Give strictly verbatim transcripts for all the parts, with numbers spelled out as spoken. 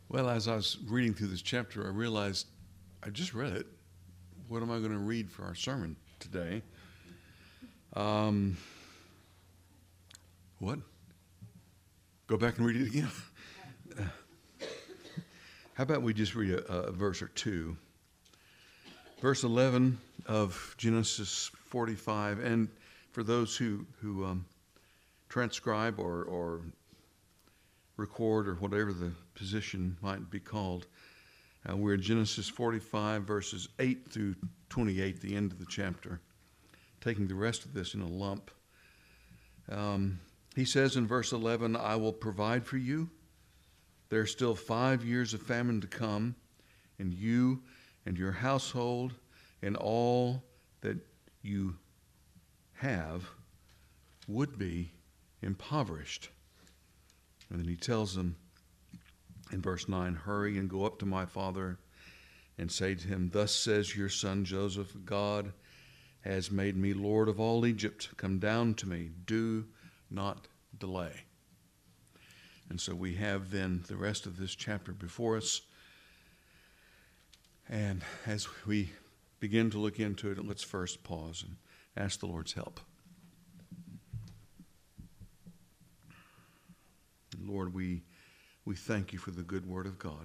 Well, as I was reading through this chapter, I realized I just read it. What am I going to read for our sermon today? Um, what? Go back and read it again? How about we just read a, a verse or two? Verse eleven of Genesis forty-five, and for those who, who um, transcribe or, or record or whatever the position might be called, uh, we're in Genesis forty-five, verses eight through twenty-eight, the end of the chapter, taking the rest of this in a lump. Um, he says in verse eleven, I will provide for you. There are still five years of famine to come, and you and your household and all that you have would be impoverished. And then he tells them in verse nine, hurry and go up to my father and say to him, thus says your son Joseph, God has made me Lord of all Egypt. Come down to me. Do not delay. And so we have then the rest of this chapter before us. And as we begin to look into it, let's first pause and ask the Lord's help. Lord, we we thank you for the good word of God.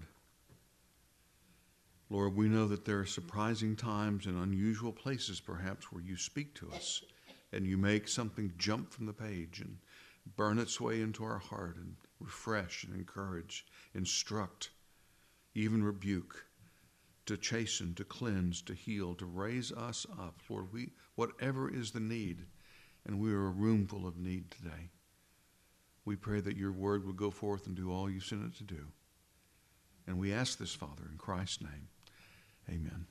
Lord, we know that there are surprising times and unusual places perhaps where you speak to us and you make something jump from the page and burn its way into our heart and refresh and encourage, instruct, even rebuke, to chasten, to cleanse, to heal, to raise us up. Lord, we whatever is the need, and we are a room full of need today. We pray that your word will go forth and do all you sent it to do. And we ask this, Father, in Christ's name. Amen.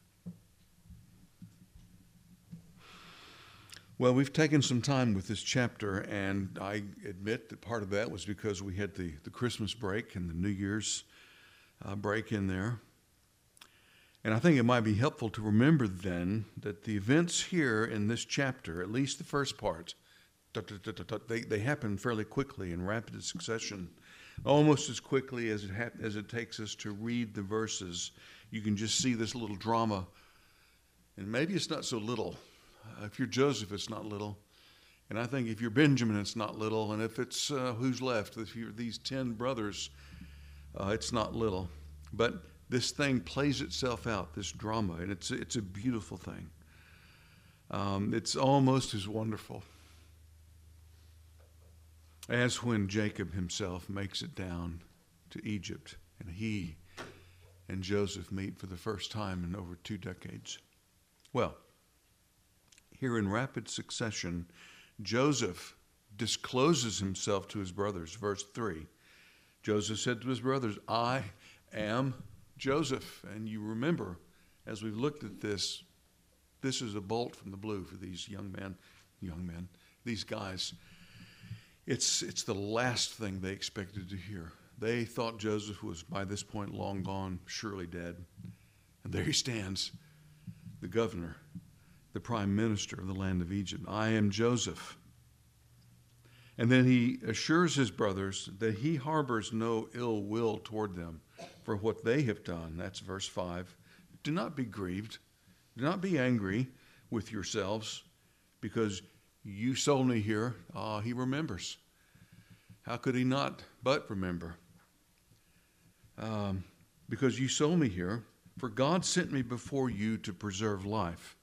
Well, we've taken some time with this chapter, and I admit that part of that was because we had the, the Christmas break and the New Year's uh, break in there. And I think it might be helpful to remember then that the events here in this chapter, at least the first part, They, they happen fairly quickly in rapid succession, almost as quickly as it ha- as it takes us to read the verses. You can just see this little drama, and maybe it's not so little. Uh, if you're Joseph, it's not little, and I think if you're Benjamin, it's not little, and if it's uh, who's left, if you're these ten brothers, uh, it's not little. But this thing plays itself out, this drama, and it's it's a beautiful thing. Um, it's almost as wonderful as when Jacob himself makes it down to Egypt and he and Joseph meet for the first time in over two decades. Well, here in rapid succession, Joseph discloses himself to his brothers. Verse three, Joseph said to his brothers, I am Joseph. And you remember, as we've looked at this, this is a bolt from the blue for these young men, young men, these guys. It's it's the last thing they expected to hear. They thought Joseph was by this point long gone, surely dead. And there he stands, the governor, the prime minister of the land of Egypt. I am Joseph. And then he assures his brothers that he harbors no ill will toward them for what they have done. That's verse five. Do not be grieved. Do not be angry with yourselves because you sold me here. Ah, he remembers. How could he not but remember? Um, because you sold me here, for God sent me before you to preserve life.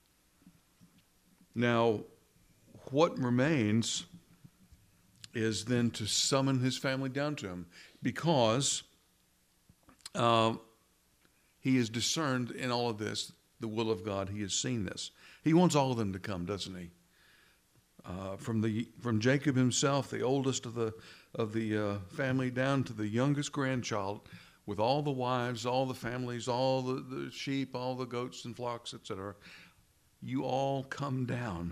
Now, what remains is then to summon his family down to him, because uh, he has discerned in all of this the will of God. He has seen this. He wants all of them to come, doesn't he? Uh, from the from Jacob himself, the oldest of the of the uh, family, down to the youngest grandchild, with all the wives, all the families, all the, the sheep, all the goats and flocks, et cetera. You all come down,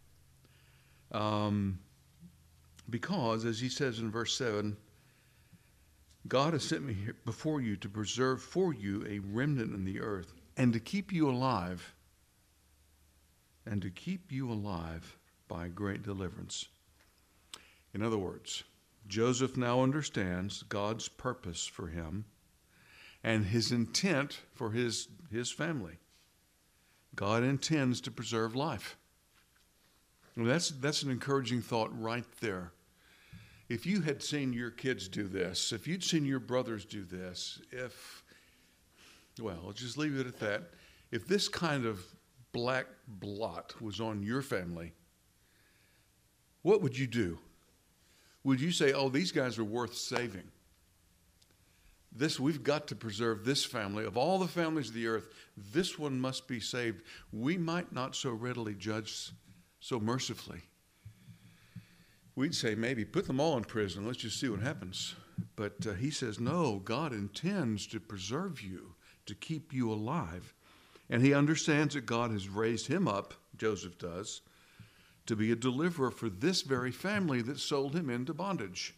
um, because, as he says in verse seven, God has sent me here before you to preserve for you a remnant in the earth, and to keep you alive, and to keep you alive. By great deliverance. In other words, Joseph now understands God's purpose for him, and his intent for his, his family. God intends to preserve life. Well, that's, that's an encouraging thought right there. If you had seen your kids do this, if you'd seen your brothers do this, if, well, I'll just leave it at that. If this kind of black blot was on your family, what would you do? Would you say, oh, these guys are worth saving? This, we've got to preserve this family. Of all the families of the earth, this one must be saved. We might not so readily judge so mercifully. We'd say, maybe put them all in prison. Let's just see what happens. But uh, he says, no, God intends to preserve you, to keep you alive. And he understands that God has raised him up, Joseph does, to be a deliverer for this very family that sold him into bondage.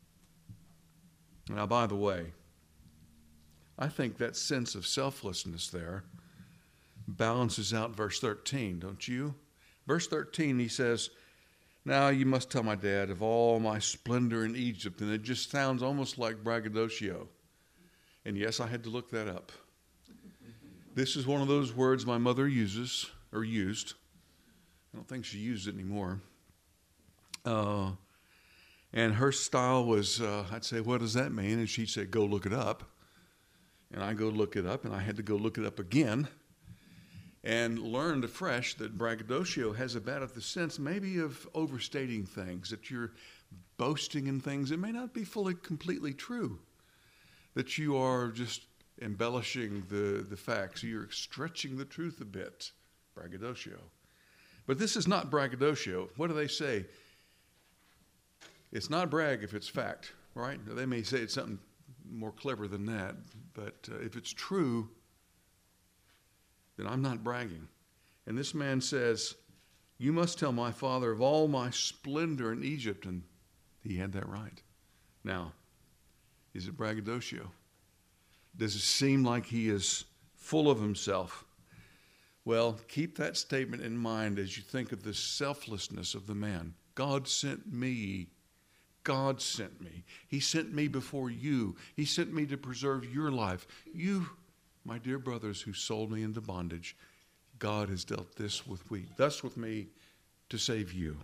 Now, by the way, I think that sense of selflessness there balances out verse thirteen, don't you? Verse thirteen, he says, now you must tell my dad of all my splendor in Egypt. And it just sounds almost like braggadocio. And yes, I had to look that up. This is one of those words my mother uses, or used. I don't think she used it anymore. Uh, and her style was, uh, I'd say, what does that mean? And she'd say, go look it up. And I go look it up, and I had to go look it up again and learned afresh that braggadocio has about the sense maybe of overstating things, that you're boasting in things that may not be fully, completely true, that you are just embellishing the, the facts. You're stretching the truth a bit, braggadocio. But this is not braggadocio. What do they say? It's not brag if it's fact, right? They may say it's something more clever than that, but uh, if it's true, then I'm not bragging. And this man says, you must tell my father of all my splendor in Egypt. And he had that right. Now, is it braggadocio? Does it seem like he is full of himself? Well, keep that statement in mind as you think of the selflessness of the man. God sent me. God sent me. He sent me before you. He sent me to preserve your life. You, my dear brothers who sold me into bondage, God has dealt this with me, thus with me to save you.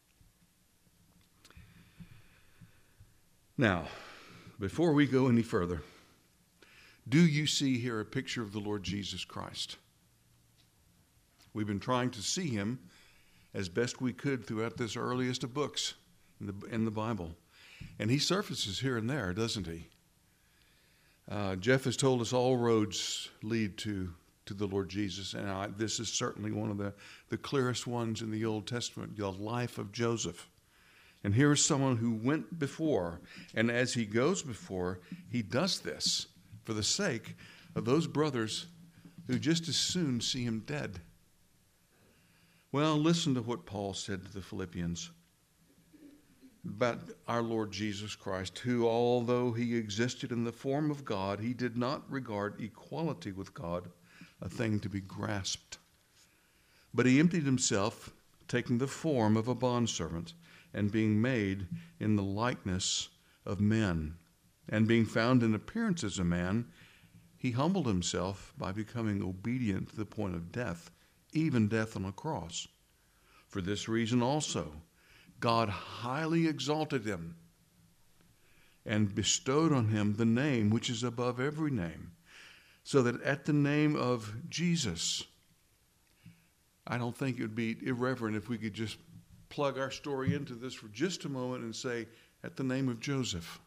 Now, before we go any further, do you see here a picture of the Lord Jesus Christ? We've been trying to see him as best we could throughout this earliest of books in the, in the Bible. And he surfaces here and there, doesn't he? Uh, Jeff has told us all roads lead to, to the Lord Jesus, and I, this is certainly one of the, the clearest ones in the Old Testament, the life of Joseph. And here is someone who went before, and as he goes before, he does this for the sake of those brothers who just as soon see him dead. Well, listen to what Paul said to the Philippians about our Lord Jesus Christ, who, although he existed in the form of God, he did not regard equality with God a thing to be grasped. But he emptied himself, taking the form of a bondservant, and being made in the likeness of men. And being found in appearance as a man, he humbled himself by becoming obedient to the point of death, even death on a cross. For this reason also, God highly exalted him and bestowed on him the name which is above every name, so that at the name of Jesus, I don't think it would be irreverent if we could just plug our story into this for just a moment and say, at the name of Joseph,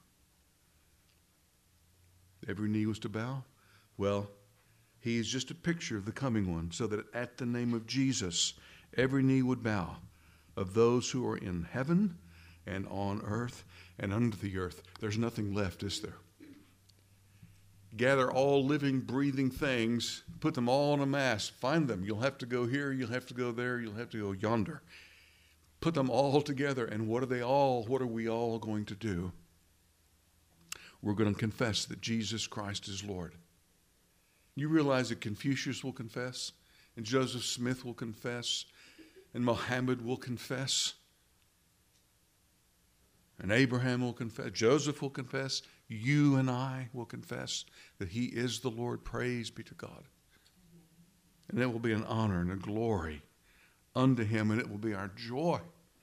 every knee was to bow. Well, he is just a picture of the coming one, so that at the name of Jesus, every knee would bow, of those who are in heaven and on earth and under the earth. There's nothing left, is there? Gather all living, breathing things, put them all in a mass, find them. You'll have to go here, you'll have to go there, you'll have to go yonder. Put them all together, and what are they all, what are we all going to do? We're going to confess that Jesus Christ is Lord. You realize that Confucius will confess, and Joseph Smith will confess, and Muhammad will confess, and Abraham will confess, Joseph will confess, You and I will confess that he is the Lord. Praise be to God. And it will be an honor and a glory unto him, and it will be our joy.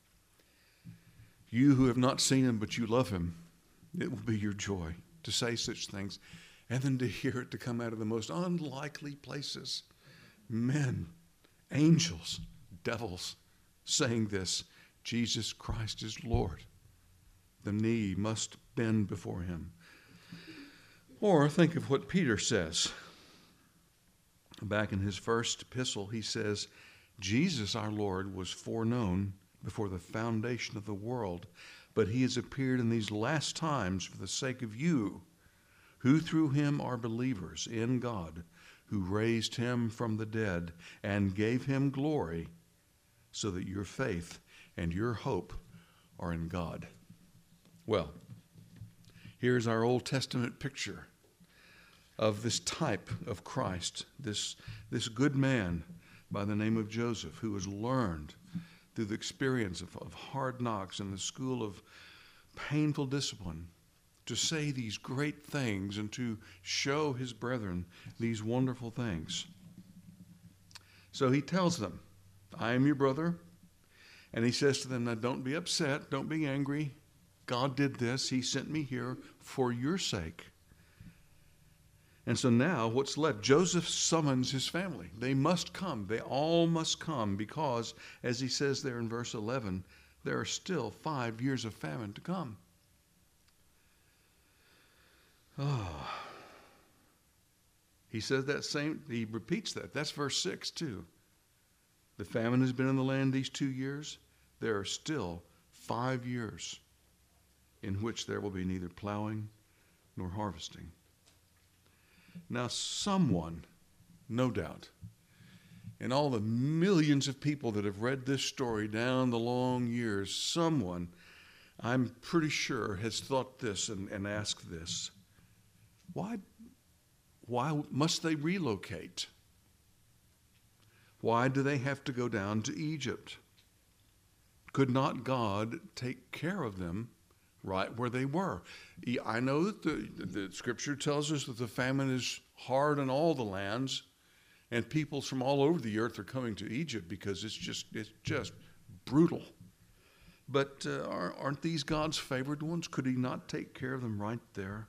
You who have not seen him, but you love him, it will be your joy to say such things, and then to hear it to come out of the most unlikely places. Men, angels, devils saying this, Jesus Christ is Lord. The knee must bend before him. Or think of what Peter says. Back in his first epistle, he says, Jesus our Lord was foreknown before the foundation of the world, but he has appeared in these last times for the sake of you, who through him are believers in God, who raised him from the dead and gave him glory, so that your faith and your hope are in God. Well, here's our Old Testament picture of this type of Christ, this, this good man by the name of Joseph, who has learned through the experience of, of hard knocks in the school of painful discipline to say these great things and to show his brethren these wonderful things. So he tells them, I am your brother. And he says to them, now don't be upset, don't be angry. God did this. He sent me here for your sake. And so now what's left? Joseph summons his family. They must come. They all must come because, as he says there in verse eleven, there are still five years of famine to come. Oh. He says that same, he repeats that. That's verse six too. The famine has been in the land these two years. There are still five years in which there will be neither plowing nor harvesting. Now someone, no doubt, in all the millions of people that have read this story down the long years, someone, I'm pretty sure, has thought this and, and asked this. Why, why must they relocate? Why do they have to go down to Egypt? Could not God take care of them right where they were? I know that the, the scripture tells us that the famine is hard in all the lands, and peoples from all over the earth are coming to Egypt because it's just it's just brutal. But uh, aren't these God's favored ones? Could he not take care of them right there?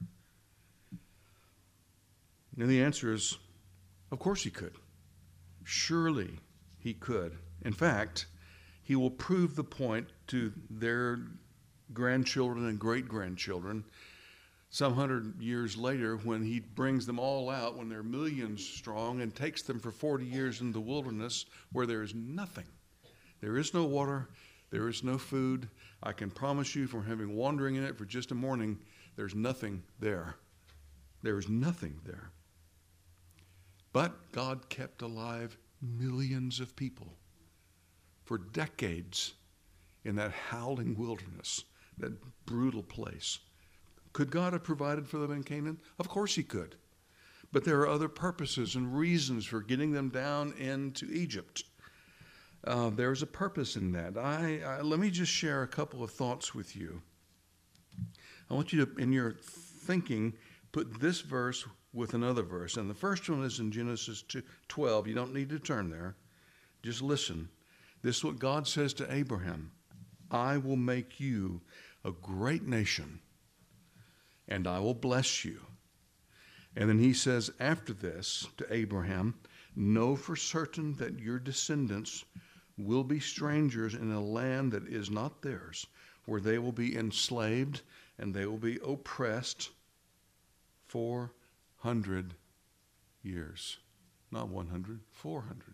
And the answer is, of course he could. Surely he could. In fact, he will prove the point to their grandchildren and great-grandchildren some hundred years later when he brings them all out, when they're millions strong, and takes them for forty years in the wilderness where there is nothing. There is no water. There is no food. I can promise you from having wandering in it for just a morning, there's nothing there. There is nothing there. But God kept alive millions of people for decades in that howling wilderness, that brutal place. Could God have provided for them in Canaan? Of course he could. But there are other purposes and reasons for getting them down into Egypt. Uh, there's a purpose in that. I, I let me just share a couple of thoughts with you. I want you to, in your thinking, put this verse with another verse. And the first one is in Genesis twelve. You don't need to turn there. Just listen. This is what God says to Abraham. I will make you a great nation, and I will bless you. And then he says after this to Abraham, know for certain that your descendants will be strangers in a land that is not theirs, where they will be enslaved and they will be oppressed four hundred years. Not one hundred, four hundred.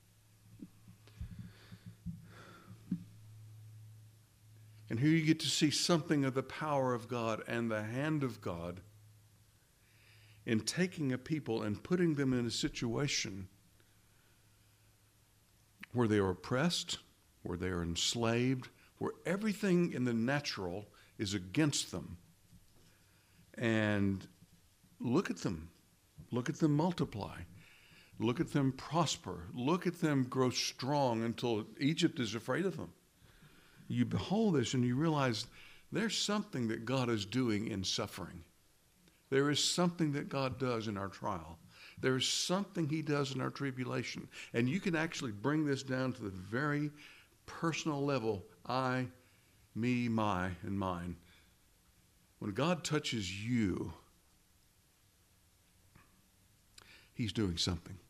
And here you get to see something of the power of God and the hand of God in taking a people and putting them in a situation where they are oppressed, where they are enslaved, where everything in the natural is against them. And look at them. Look at them multiply. Look at them prosper. Look at them grow strong until Egypt is afraid of them. You behold this and you realize there's something that God is doing in suffering. There is something that God does in our trial. There is something he does in our tribulation. And you can actually bring this down to the very personal level. I, me, my, and mine. When God touches you, he's doing something.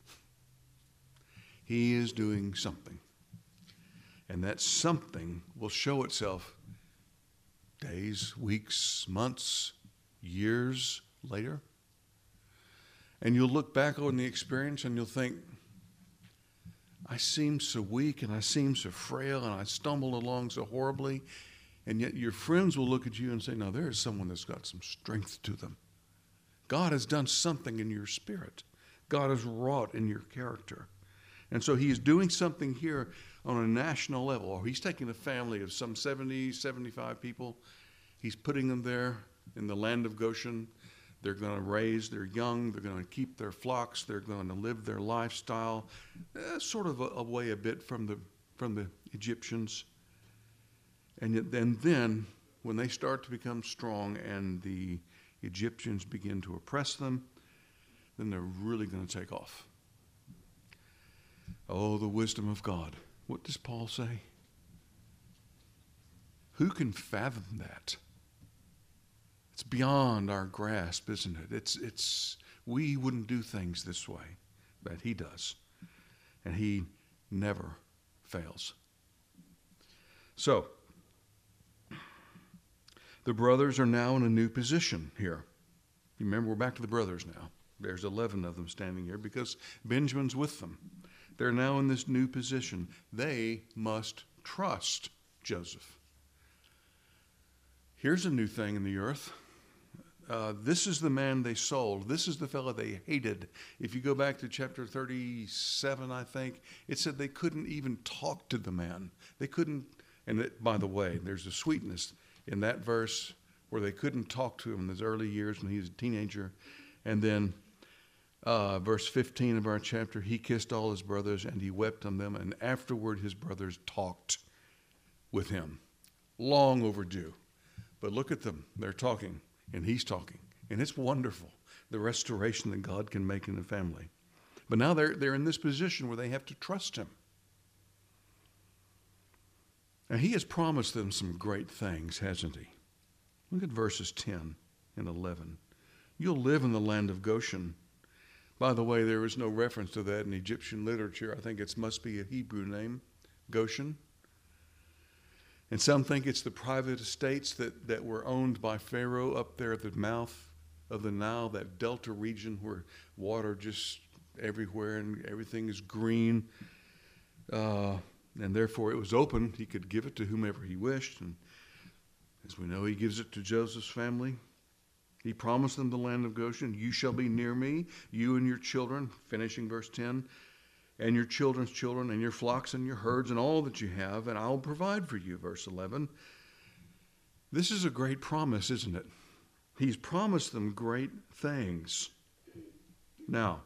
He is doing something. And that something will show itself days, weeks, months, years later. And you'll look back on the experience and you'll think, I seem so weak and I seem so frail and I stumble along so horribly. And yet your friends will look at you and say, no, there is someone that's got some strength to them. God has done something in your spirit. God has wrought in your character. And so he is doing something here on a national level. Or he's taking a family of some seventy, seventy-five people. He's putting them there in the land of Goshen. They're going to raise their young. They're going to keep their flocks. They're going to live their lifestyle, uh, sort of a, away a bit from the from the Egyptians. And yet, then, then, when they start to become strong and the Egyptians begin to oppress them, then they're really going to take off. Oh, the wisdom of God. What does Paul say? Who can fathom that? It's beyond our grasp, isn't it? It's, it's, we wouldn't do things this way, but he does. And he never fails. So, the brothers are now in a new position here. You remember, we're back to the brothers now. There's eleven of them standing here because Benjamin's with them. They're now in this new position. They must trust Joseph. Here's a new thing in the earth. Uh, this is the man they sold. This is the fellow they hated. If you go back to chapter thirty-seven, I think, it said they couldn't even talk to the man. They couldn't, and it, by the way, there's a sweetness in that verse where they couldn't talk to him in his early years when he was a teenager. And then uh, verse fifteen of our chapter, he kissed all his brothers and he wept on them. And afterward his brothers talked with him. Long overdue. But look at them. They're talking and he's talking. And it's wonderful, the restoration that God can make in a family. But now they're, they're in this position where they have to trust him. Now, he has promised them some great things, hasn't he? Look at verses ten and eleven. You'll live in the land of Goshen. By the way, there is no reference to that in Egyptian literature. I think it must be a Hebrew name, Goshen. And some think it's the private estates that, that were owned by Pharaoh up there at the mouth of the Nile, that delta region where water just everywhere and everything is green. Uh, and therefore it was open. He could give it to whomever he wished. And as we know, he gives it to Joseph's family. He promised them the land of Goshen. You shall be near me, you and your children, finishing verse ten, and your children's children, and your flocks and your herds, and all that you have, and I'll provide for you, verse eleven. This is a great promise, isn't it? He's promised them great things. Now,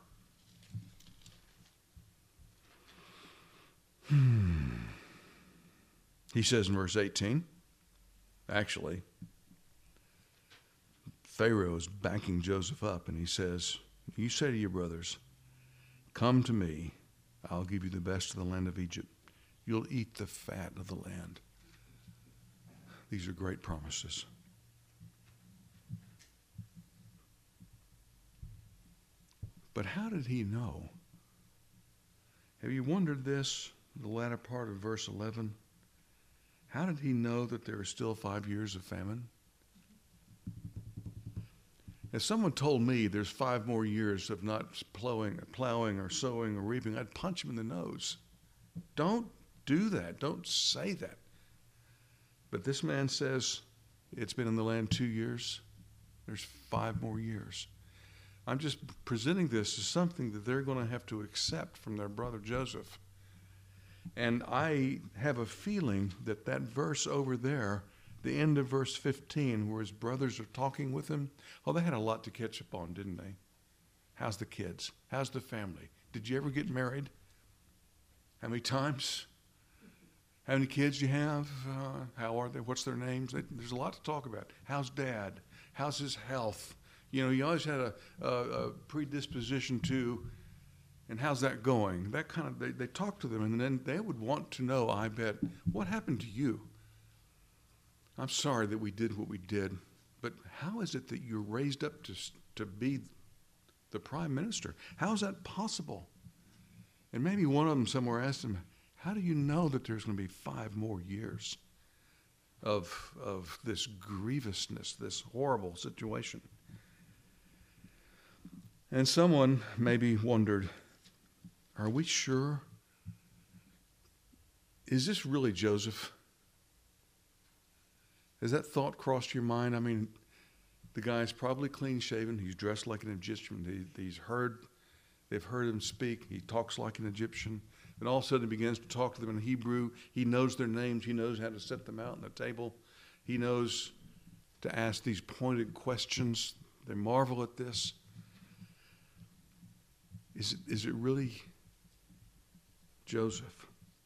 hmm, he says in verse eighteen, actually, Pharaoh is backing Joseph up, and he says, you say to your brothers, come to me, I'll give you the best of the land of Egypt. You'll eat the fat of the land. These are great promises. But how did he know? Have you wondered this, the latter part of verse eleven? How did he know that there are still five years of famine? If someone told me there's five more years of not plowing, plowing or sowing or reaping, I'd punch him in the nose. Don't do that. Don't say that. But this man says it's been in the land two years. There's five more years. I'm just presenting this as something that they're going to have to accept from their brother Joseph. And I have a feeling that that verse over there, the end of verse fifteen, where his brothers are talking with him, oh, they had a lot to catch up on, didn't they? How's the kids? How's the family? Did you ever get married? How many times? How many kids do you have? Uh, how are they? What's their names? There's a lot to talk about. How's dad? How's his health? You know, he always had a, a, a predisposition to, and how's that going? That kind of, they, they talk to them, and then they would want to know, I bet, what happened to you? I'm sorry that we did what we did, but how is it that you're raised up to, to be the prime minister? How is that possible? And maybe one of them somewhere asked him, how do you know that there's going to be five more years of, of this grievousness, this horrible situation? And someone maybe wondered, are we sure? Is this really Joseph? Has that thought crossed your mind? I mean, the guy's probably clean shaven. He's dressed like an Egyptian. He, he's heard, they've heard him speak. He talks like an Egyptian. And all of a sudden he begins to talk to them in Hebrew. He knows their names. He knows how to set them out on the table. He knows to ask these pointed questions. They marvel at this. Is it, is it really Joseph?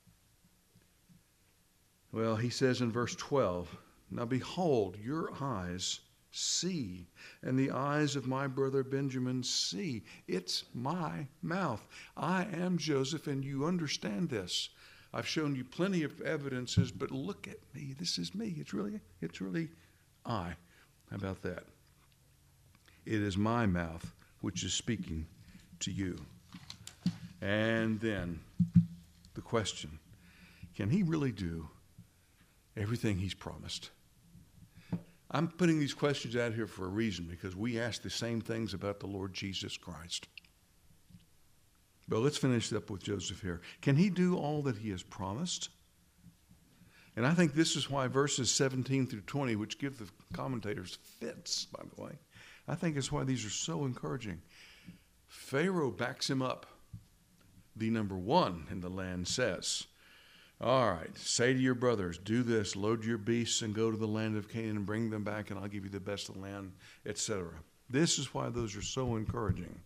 Well, he says in verse twelve, now behold, your eyes see, and the eyes of my brother Benjamin see. It's my mouth. I am Joseph, and you understand this. I've shown you plenty of evidences, but look at me. This is me. It's really, it's really I. How about that? It is my mouth which is speaking to you. And then the question, can he really do everything he's promised? I'm putting these questions out here for a reason, because we ask the same things about the Lord Jesus Christ. But let's finish up with Joseph here. Can he do all that he has promised? And I think this is why verses seventeen through twenty, which give the commentators fits, by the way, I think it's why these are so encouraging. Pharaoh backs him up. The number one in the land says, all right, say to your brothers, do this, load your beasts and go to the land of Canaan and bring them back, and I'll give you the best of the land, et cetera. This is why those are so encouraging.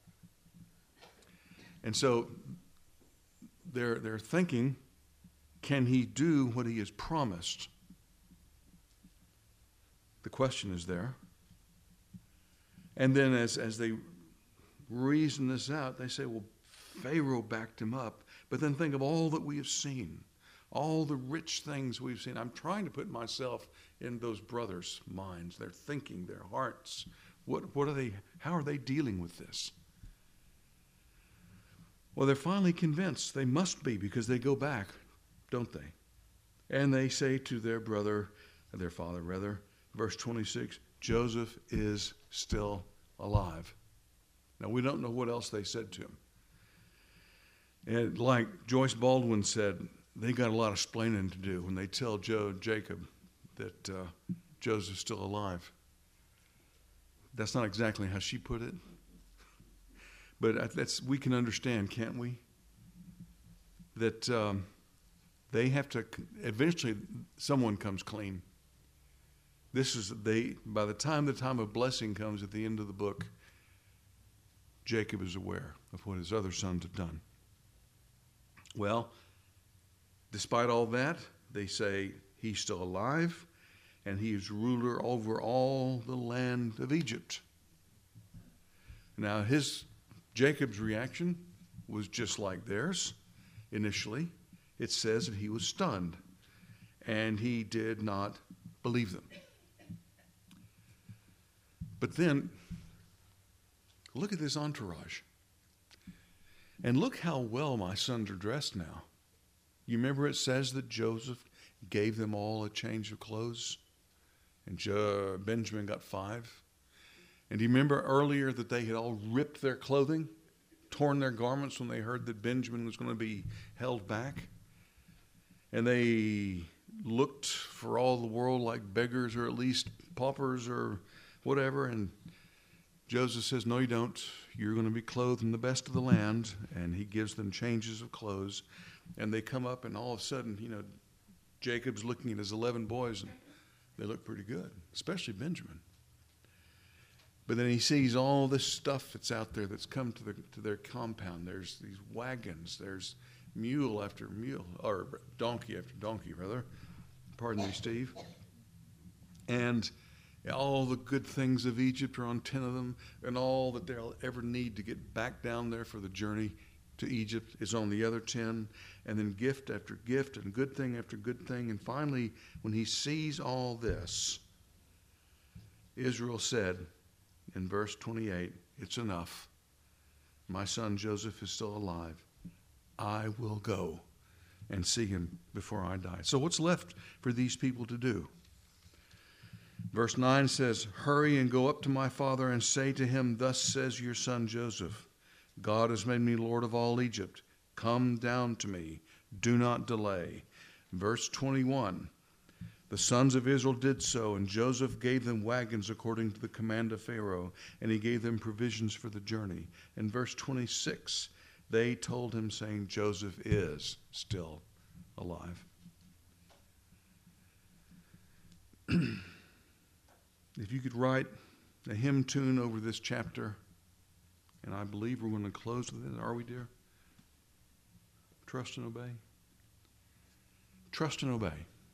And so they're, they're thinking, can he do what he has promised? The question is there. And then as, as they reason this out, they say, well, Pharaoh backed him up. But then think of all that we have seen, all the rich things we've seen. I'm trying to put myself in those brothers' minds, their thinking, their hearts. What, what are they, how are they dealing with this? Well, they're finally convinced they must be, because they go back, don't they? And they say to their brother, their father rather, verse twenty-six, Joseph is still alive. Now, we don't know what else they said to him. And like Joyce Baldwin said, they got a lot of explaining to do when they tell Joe, Jacob that uh, Joseph's still alive. That's not exactly how she put it. But that's, we can understand, can't we? That um, they have to, eventually someone comes clean. This is, they, by the time the time of blessing comes at the end of the book, Jacob is aware of what his other sons have done. Well, despite all that, they say he's still alive and he is ruler over all the land of Egypt. Now, his Jacob's reaction was just like theirs initially. It says that he was stunned and he did not believe them. But then, look at this entourage. And look how well my sons are dressed now. You remember it says that Joseph gave them all a change of clothes, and Jo- Benjamin got five. And do you remember earlier that they had all ripped their clothing, torn their garments when they heard that Benjamin was going to be held back? And they looked for all the world like beggars, or at least paupers or whatever. And Joseph says, no, you don't. You're going to be clothed in the best of the land. And he gives them changes of clothes. And they come up, and all of a sudden, you know, Jacob's looking at his eleven boys, and they look pretty good, especially Benjamin. But then he sees all this stuff that's out there that's come to, the, to their compound. There's these wagons. There's mule after mule, or donkey after donkey, rather. Pardon me, Steve. And All the good things of Egypt are on ten of them, and all that they'll ever need to get back down there for the journey to Egypt is on the other ten. And then gift after gift and good thing after good thing. And finally, when he sees all this, Israel said in verse twenty-eight, it's enough. My son Joseph is still alive. I will go and see him before I die. So what's left for these people to do? Verse nine says, hurry and go up to my father and say to him, thus says your son Joseph, God has made me Lord of all Egypt. Come down to me. Do not delay. Verse twenty-one, the sons of Israel did so, and Joseph gave them wagons according to the command of Pharaoh, and he gave them provisions for the journey. And verse twenty-six, they told him, saying, Joseph is still alive. If you could write a hymn tune over this chapter, and I believe we're going to close with it. Are we, dear? Trust and obey. Trust and obey.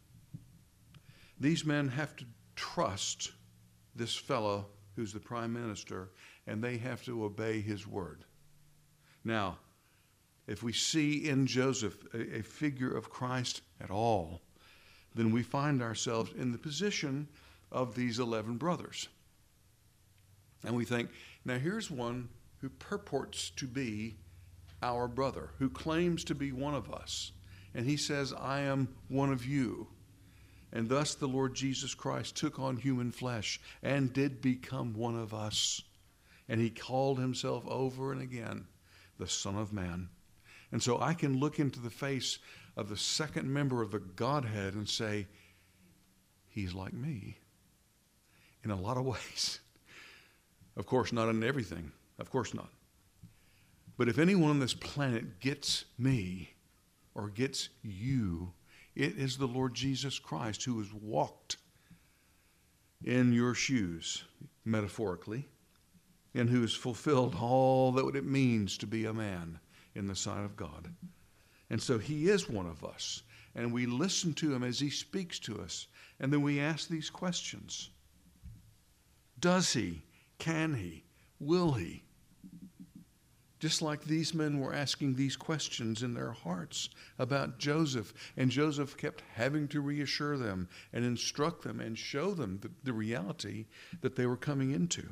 These men have to trust this fellow who's the prime minister, and they have to obey his word. Now, if we see in Joseph a, a figure of Christ at all, then we find ourselves in the position of these eleven brothers. And we think, now here's one who purports to be our brother, who claims to be one of us. And he says, I am one of you. And thus the Lord Jesus Christ took on human flesh and did become one of us. And he called himself over and again the Son of Man. And so I can look into the face of the second member of the Godhead and say, he's like me in a lot of ways. Of course, not in everything. Of course not. But if anyone on this planet gets me or gets you, it is the Lord Jesus Christ who has walked in your shoes, metaphorically, and who has fulfilled all that it means to be a man in the sight of God. And so he is one of us, and we listen to him as he speaks to us, and then we ask these questions. Does he? Can he? Will he? Just like these men were asking these questions in their hearts about Joseph, and Joseph kept having to reassure them and instruct them and show them the, the reality that they were coming into.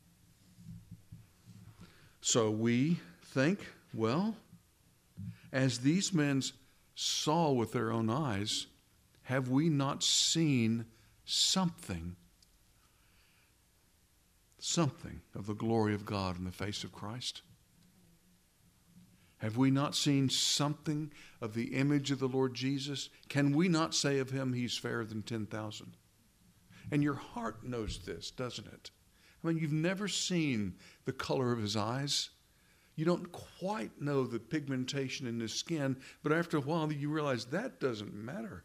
So we think, well, as these men saw with their own eyes, have we not seen something, something of the glory of God in the face of Christ? Have we not seen something of the image of the Lord Jesus? Can we not say of him, he's fairer than ten thousand? And your heart knows this, doesn't it? I mean, you've never seen the color of his eyes. You don't quite know the pigmentation in his skin, but after a while you realize that doesn't matter.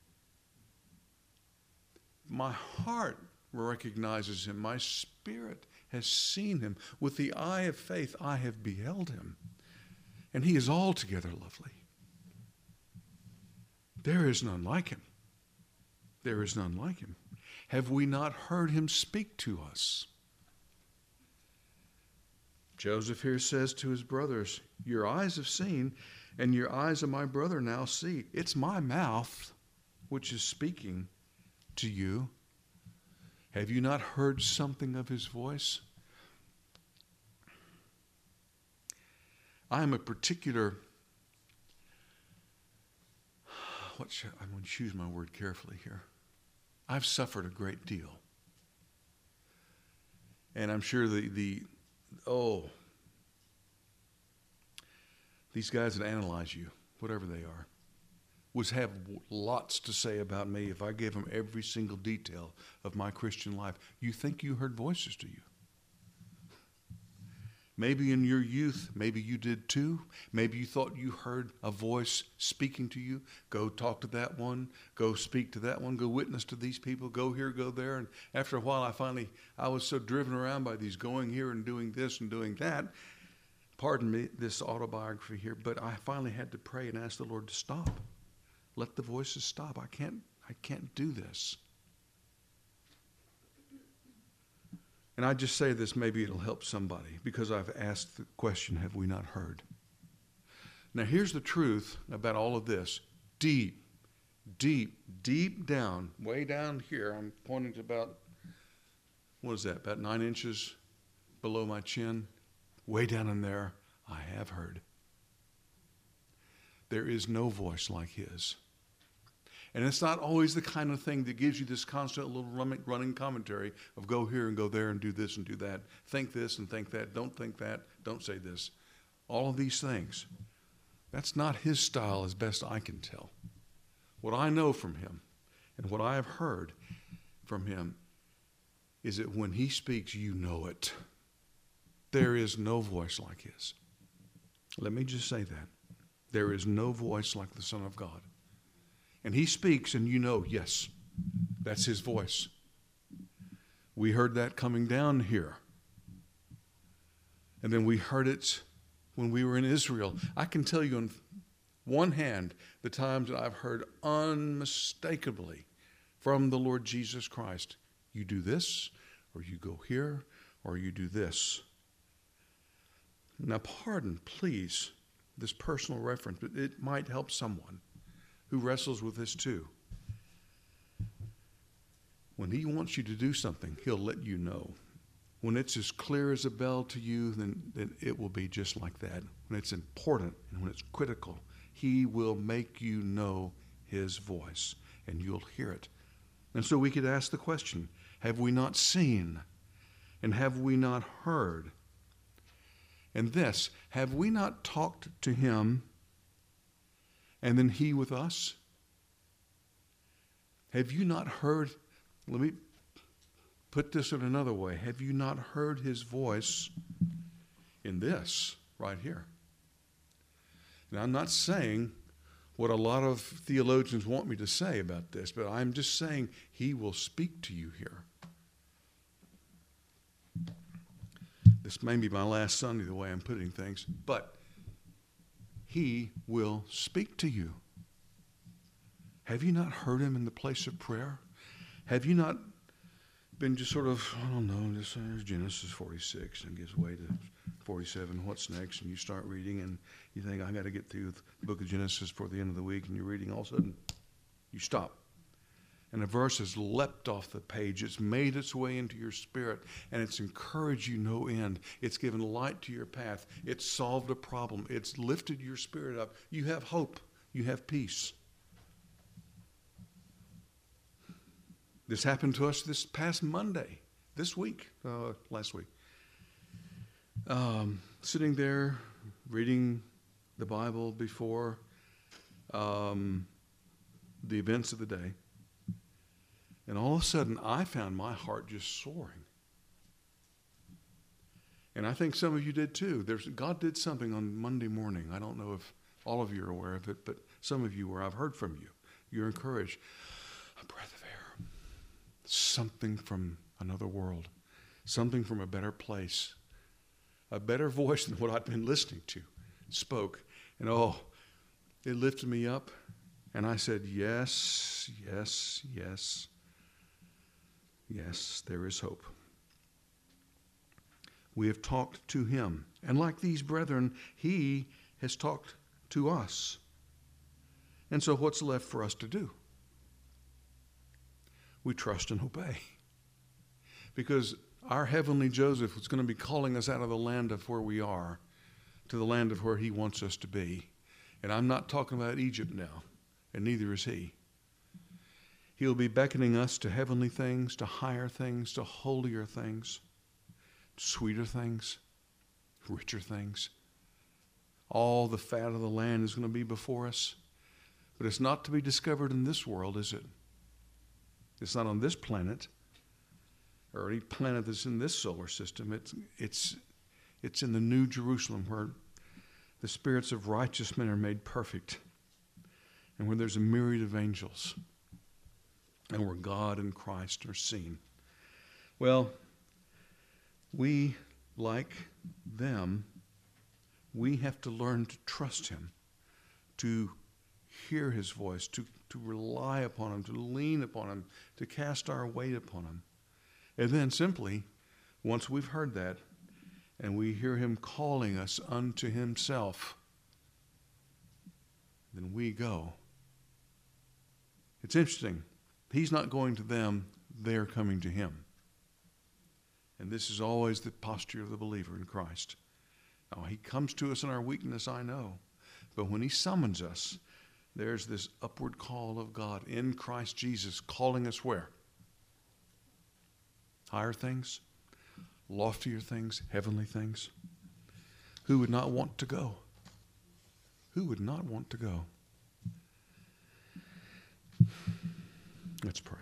My heart recognizes him. My spirit has seen him. With the eye of faith, I have beheld him. And he is altogether lovely. There is none like him. There is none like him. Have we not heard him speak to us? Joseph here says to his brothers, your eyes have seen, and your eyes of my brother now see. It's my mouth which is speaking to you. Have you not heard something of his voice? I am a particular, what should, I'm going to choose my word carefully here. I've suffered a great deal. And I'm sure the, the oh, these guys that analyze you, whatever they are, would have lots to say about me if I gave them every single detail of my Christian life. You think you heard voices to you. Maybe in your youth, maybe you did too. Maybe you thought you heard a voice speaking to you. Go talk to that one. Go speak to that one. Go witness to these people. Go here, go there. And after a while, I finally, I was so driven around by these going here and doing this and doing that. Pardon me, this autobiography here, but I finally had to pray and ask the Lord to stop. Let the voices stop. I can't, I can't do this. And I just say this, maybe it'll help somebody, because I've asked the question, have we not heard? Now here's the truth about all of this. Deep, deep, deep down, way down here, I'm pointing to about, what is that, about nine inches below my chin? Way down in there, I have heard. There is no voice like his. And it's not always the kind of thing that gives you this constant little running commentary of go here and go there and do this and do that. Think this and think that. Don't think that. Don't say this. All of these things. That's not his style as best I can tell. What I know from him and what I have heard from him is that when he speaks, you know it. There is no voice like his. Let me just say that. There is no voice like the Son of God. And he speaks and you know, yes, that's his voice. We heard that coming down here. And then we heard it when we were in Israel. I can tell you on one hand the times that I've heard unmistakably from the Lord Jesus Christ. You do this, or you go here, or you do this. Now pardon, please, this personal reference, but it might help someone who wrestles with this too. When he wants you to do something, he'll let you know. When it's as clear as a bell to you, then, then it will be just like that. When it's important and when it's critical, he will make you know his voice, and you'll hear it. And so we could ask the question, have we not seen? And have we not heard? And this, have we not talked to him and then he with us? Have you not heard? Let me put this in another way. Have you not heard his voice in this right here? Now, I'm not saying what a lot of theologians want me to say about this, but I'm just saying he will speak to you here. This may be my last Sunday the way I'm putting things, but he will speak to you. Have you not heard him in the place of prayer? Have you not been just sort of, I don't know, just uh, Genesis forty-six and gives way to forty-seven, what's next? And you start reading and you think, I got to get through the book of Genesis for the end of the week, and you're reading, all of a sudden you stop. And a verse has leapt off the page. It's made its way into your spirit, and it's encouraged you no end. It's given light to your path. It's solved a problem. It's lifted your spirit up. You have hope. You have peace. This happened to us this past Monday, this week, uh, last week. Um, sitting there, reading the Bible before um, the events of the day. And all of a sudden, I found my heart just soaring. And I think some of you did too. There's, God did something on Monday morning. I don't know if all of you are aware of it, but some of you where I've heard from you. You're encouraged. A breath of air. Something from another world. Something from a better place. A better voice than what I'd been listening to spoke. And oh, it lifted me up. And I said, yes, yes, yes. Yes, there is hope. We have talked to him. And like these brethren, he has talked to us. And so what's left for us to do? We trust and obey. Because our heavenly Joseph is going to be calling us out of the land of where we are to the land of where he wants us to be. And I'm not talking about Egypt now, and neither is he. He'll be beckoning us to heavenly things, to higher things, to holier things, sweeter things, richer things. All the fat of the land is going to be before us. But it's not to be discovered in this world, is it? It's not on this planet or any planet that's in this solar system. It's, it's, it's in the New Jerusalem where the spirits of righteous men are made perfect and where there's a myriad of angels. And where God and Christ are seen. Well, we, like them, we have to learn to trust him, to hear his voice, to, to rely upon him, to lean upon him, to cast our weight upon him. And then simply, Once we've heard that and we hear him calling us unto himself, then we go. It's interesting. He's not going to them, they're coming to him. And this is always the posture of the believer in Christ. Now, he comes to us in our weakness, I know. But when he summons us, there's this upward call of God in Christ Jesus calling us where? Higher things, loftier things, heavenly things. Who would not want to go? Who would not want to go? Let's pray.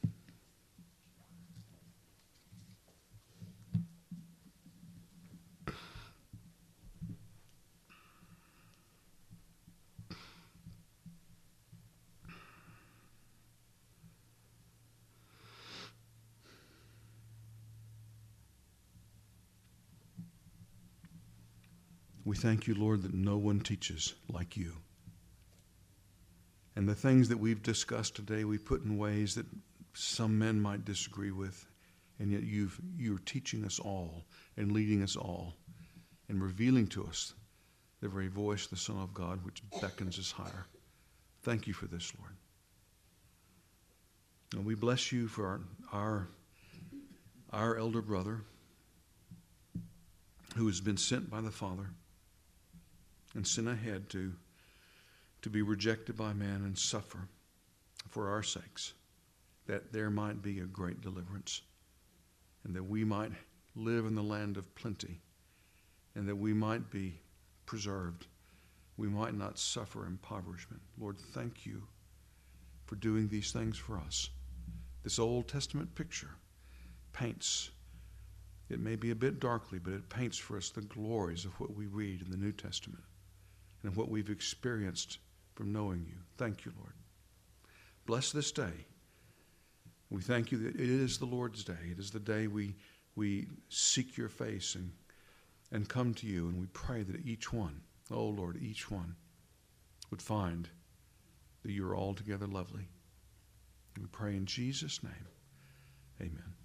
We thank you, Lord, that no one teaches like you. And the things that we've discussed today, we put in ways that some men might disagree with, and yet you've, you're teaching us all and leading us all and revealing to us the very voice of the Son of God, which beckons us higher. Thank you for this, Lord. And we bless you for our, our, our elder brother who has been sent by the Father and sent ahead to, to be rejected by man and suffer for our sakes, that there might be a great deliverance, and that we might live in the land of plenty, and that we might be preserved. We might not suffer impoverishment. Lord, thank you for doing these things for us. This Old Testament picture paints, it may be a bit darkly, but it paints for us the glories of what we read in the New Testament and what we've experienced from knowing you. Thank you, Lord. Bless this day. We thank you that it is the Lord's day. It is the day we we seek your face and, and come to you, and we pray that each one, oh Lord, each one would find that you're altogether lovely. We pray in Jesus' name. Amen.